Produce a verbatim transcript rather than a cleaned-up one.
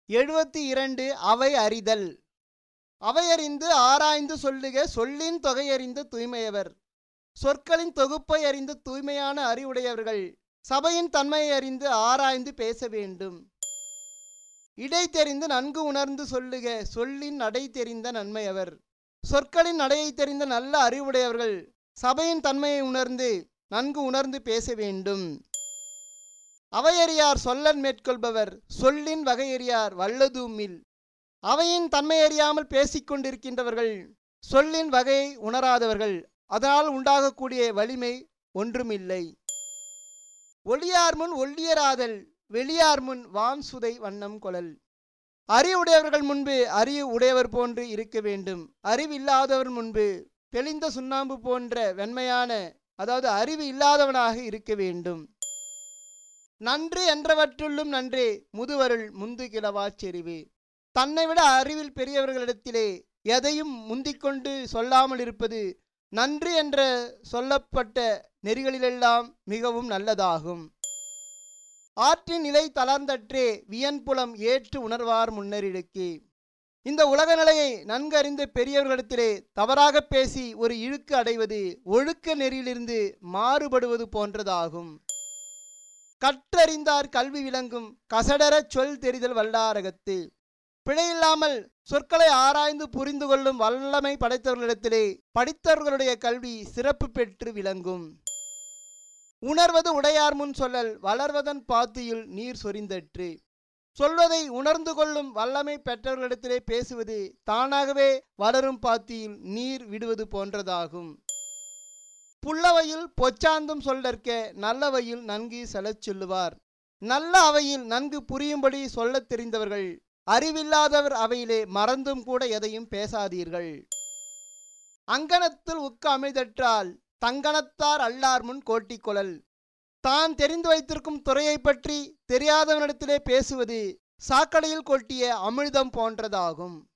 எழுபத்தி இரண்டு அவை அறிதல். அவையறிந்து ஆராய்ந்து சொல்லுக சொல்லின் தொகையறிந்து தூய்மையவர். சொற்களின் தொகுப்பை அறிந்து தூய்மையான அறிவுடையவர்கள் சபையின் தன்மையை அறிந்து ஆராய்ந்து பேச வேண்டும். இடை தெரிந்து நன்கு உணர்ந்து சொல்லுக சொல்லின் நடை தெரிந்த நன்மையவர். சொற்களின் நடையை தெரிந்த நல்ல அறிவுடையவர்கள் சபையின் தன்மையை உணர்ந்து நன்கு உணர்ந்து பேச வேண்டும். அவையறியார் சொல்லன் மேற்கொள்பவர் சொல்லின் வகையறியார் வல்லதூமில். அவையின் தன்மை அறியாமல் பேசிக்கொண்டிருக்கின்றவர்கள் சொல்லின் வகையை உணராதவர்கள், அதனால் உண்டாகக்கூடிய வலிமை ஒன்றுமில்லை. ஒளியார் முன் ஒள்ளியராதல் வெளியார் முன் வான் சுதை வண்ணம் கொளல். அறிவுடையவர்கள் முன்பு அறிவு உடையவர் போன்று இருக்க வேண்டும். அறிவில்லாதவர் முன்பு தெளிந்த சுண்ணாம்பு போன்ற வெண்மையான, அதாவது அறிவு இல்லாதவனாக இருக்க வேண்டும். நன்று என்றவற்றுள்ளும் நன்றே முதுவருள் முந்து கிளவா செறிவு. தன்னை விட அறிவில் பெரியவர்களிடத்திலே எதையும் முந்திக்கொண்டு சொல்லாமல் இருப்பது நன்று என்ற சொல்லப்பட்ட நெறிகளிலெல்லாம் மிகவும் நல்லதாகும். ஆற்றின் நிலை தளர்ந்தற்றே வியன்புலம் ஏற்று உணர்வார் முன்னரிடுக்கு. இந்த உலக நிலையை நன்கறிந்த பெரியவர்களிடத்திலே தவறாக பேசி ஒரு இழுக்கு அடைவது ஒழுக்க நெறியிலிருந்து மாறுபடுவது போன்றதாகும். கற்றறிந்தார் கல்வி விளங்கும் கசடரச் சொல் தெரிதல் வல்லாரகத்து. பிழையில்லாமல் சொற்களை ஆராய்ந்து புரிந்து கொள்ளும் வல்லமை படைத்தவர்களிடத்திலே படித்தவர்களுடைய கல்வி சிறப்பு பெற்று விளங்கும். உணர்வது உடையார் முன் சொல்லல் வளர்வதன் பாத்தியில் நீர் சொரிந்தற்று. சொல்வதை உணர்ந்து கொள்ளும் வல்லமை பெற்றவர்களிடத்திலே பேசுவது தானாகவே வளரும் பாத்தியில் நீர் விடுவது போன்றதாகும். புல்லவையில் பொச்சாந்தும் சொல்லற்க நல்லவையில் நன்கு செலச் சொல்லுவார். நல்ல அவையில் நன்கு புரியும்படி சொல்லத் தெரிந்தவர்கள் அறிவில்லாதவர் அவையிலே மறந்தும் கூட எதையும் பேசாதீர்கள். அங்கனத்தில் உக்க அமைதற்றால் தங்கனத்தார் அல்லார் முன் கோட்டிக்கொளல். தான் தெரிந்து வைத்திருக்கும் துறையை பற்றி தெரியாதவனிடத்திலே பேசுவது சாக்கடையில் கொட்டிய அமிழ்தம் போன்றதாகும்.